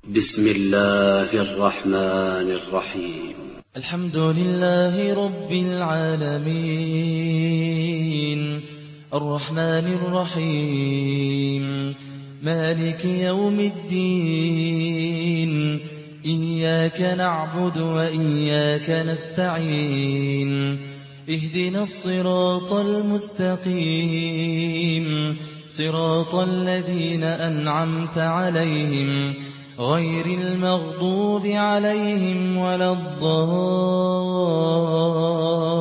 بسم الله الرحمن الرحيم. الحمد لله رب العالمين الرحمن الرحيم مالك يوم الدين إياك نعبد وإياك نستعين اهدنا الصراط المستقيم صراط الذين أنعمت عليهم غير المغضوب عليهم ولا الضالين